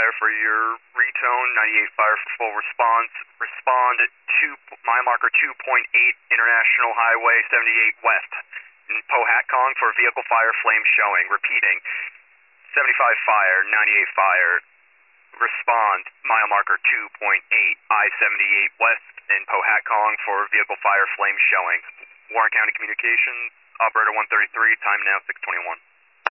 Fire for your retone, 98 Fire for full response. Respond to mile marker 2.8 International Highway 78 West in Pohatcong for vehicle fire flame showing. Repeating, 75 Fire, 98 Fire. Respond mile marker 2.8 I-78 West in Pohatcong for vehicle fire flame showing. Warren County Communications, operator 133, time now 6:21.